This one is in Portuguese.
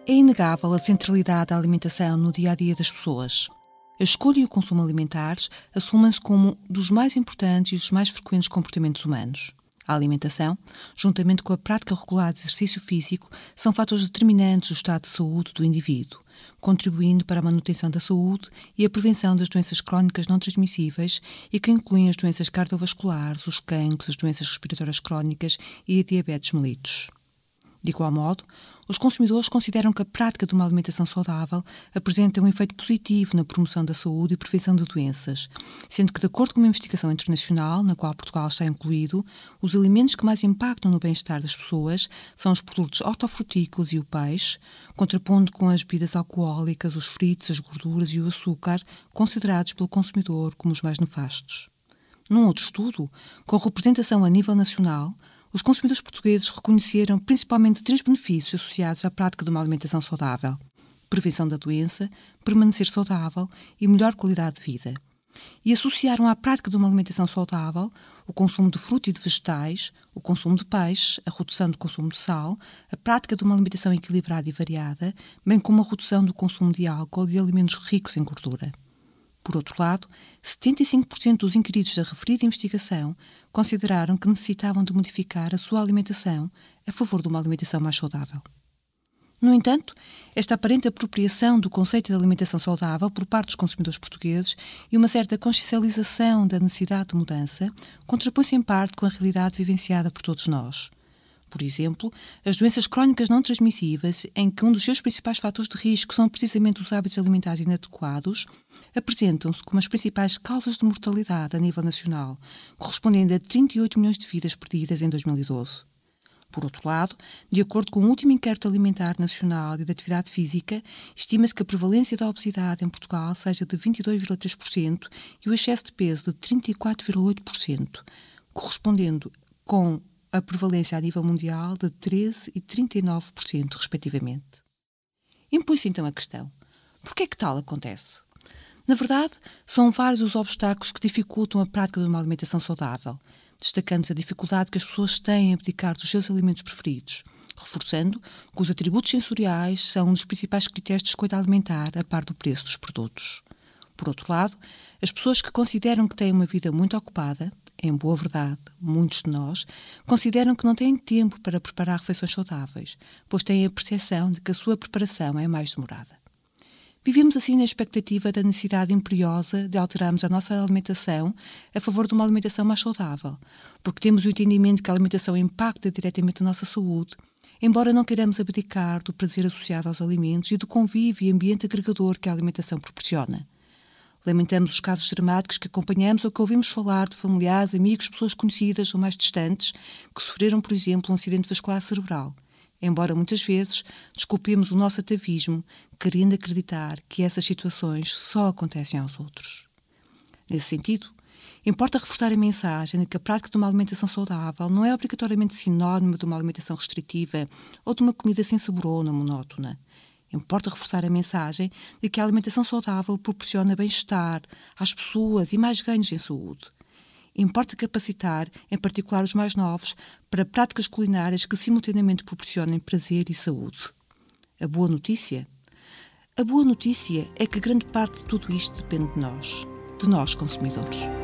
É inegável a centralidade da alimentação no dia-a-dia das pessoas. A escolha e o consumo alimentares assumem-se como dos mais importantes e dos mais frequentes comportamentos humanos. A alimentação, juntamente com a prática regular de exercício físico, são fatores determinantes do estado de saúde do indivíduo, contribuindo para a manutenção da saúde e a prevenção das doenças crónicas não transmissíveis e que incluem as doenças cardiovasculares, os cancros, as doenças respiratórias crónicas e a diabetes mellitus. De igual modo, os consumidores consideram que a prática de uma alimentação saudável apresenta um efeito positivo na promoção da saúde e prevenção de doenças, sendo que, de acordo com uma investigação internacional, na qual Portugal está incluído, os alimentos que mais impactam no bem-estar das pessoas são os produtos hortofrutícolas e o peixe, contrapondo com as bebidas alcoólicas, os fritos, as gorduras e o açúcar, considerados pelo consumidor como os mais nefastos. Num outro estudo, com representação a nível nacional, os consumidores portugueses reconheceram principalmente 3 benefícios associados à prática de uma alimentação saudável: prevenção da doença, permanecer saudável e melhor qualidade de vida. E associaram à prática de uma alimentação saudável o consumo de fruta e de vegetais, o consumo de peixe, a redução do consumo de sal, a prática de uma alimentação equilibrada e variada, bem como a redução do consumo de álcool e de alimentos ricos em gordura. Por outro lado, 75% dos inquiridos da referida investigação consideraram que necessitavam de modificar a sua alimentação a favor de uma alimentação mais saudável. No entanto, esta aparente apropriação do conceito de alimentação saudável por parte dos consumidores portugueses e uma certa consciencialização da necessidade de mudança contrapõe-se em parte com a realidade vivenciada por todos nós. Por exemplo, as doenças crónicas não transmissíveis, em que um dos seus principais fatores de risco são precisamente os hábitos alimentares inadequados, apresentam-se como as principais causas de mortalidade a nível nacional, correspondendo a 38 milhões de vidas perdidas em 2012. Por outro lado, de acordo com o último inquérito alimentar nacional e de atividade física, estima-se que a prevalência da obesidade em Portugal seja de 22,3% e o excesso de peso de 34,8%, correspondendo com a prevalência a nível mundial de 13% e 39%, respectivamente. Impõe-se então a questão: por que é que tal acontece? Na verdade, são vários os obstáculos que dificultam a prática de uma alimentação saudável, destacando-se a dificuldade que as pessoas têm em abdicar dos seus alimentos preferidos, reforçando que os atributos sensoriais são um dos principais critérios de escolha alimentar, a par do preço dos produtos. Por outro lado, as pessoas que consideram que têm uma vida muito ocupada, em boa verdade, muitos de nós, consideram que não têm tempo para preparar refeições saudáveis, pois têm a percepção de que a sua preparação é mais demorada. Vivemos assim na expectativa da necessidade imperiosa de alterarmos a nossa alimentação a favor de uma alimentação mais saudável, porque temos o entendimento que a alimentação impacta diretamente a nossa saúde, embora não queiramos abdicar do prazer associado aos alimentos e do convívio e ambiente agregador que a alimentação proporciona. Lamentamos os casos dramáticos que acompanhamos ou que ouvimos falar de familiares, amigos, pessoas conhecidas ou mais distantes que sofreram, por exemplo, um acidente vascular cerebral, embora muitas vezes desculpemos o nosso atavismo, querendo acreditar que essas situações só acontecem aos outros. Nesse sentido, importa reforçar a mensagem de que a prática de uma alimentação saudável não é obrigatoriamente sinónimo de uma alimentação restritiva ou de uma comida sem sabor ou monótona. Importa reforçar a mensagem de que a alimentação saudável proporciona bem-estar às pessoas e mais ganhos em saúde. Importa capacitar, em particular os mais novos, para práticas culinárias que simultaneamente proporcionem prazer e saúde. A boa notícia? A boa notícia é que grande parte de tudo isto depende de nós consumidores.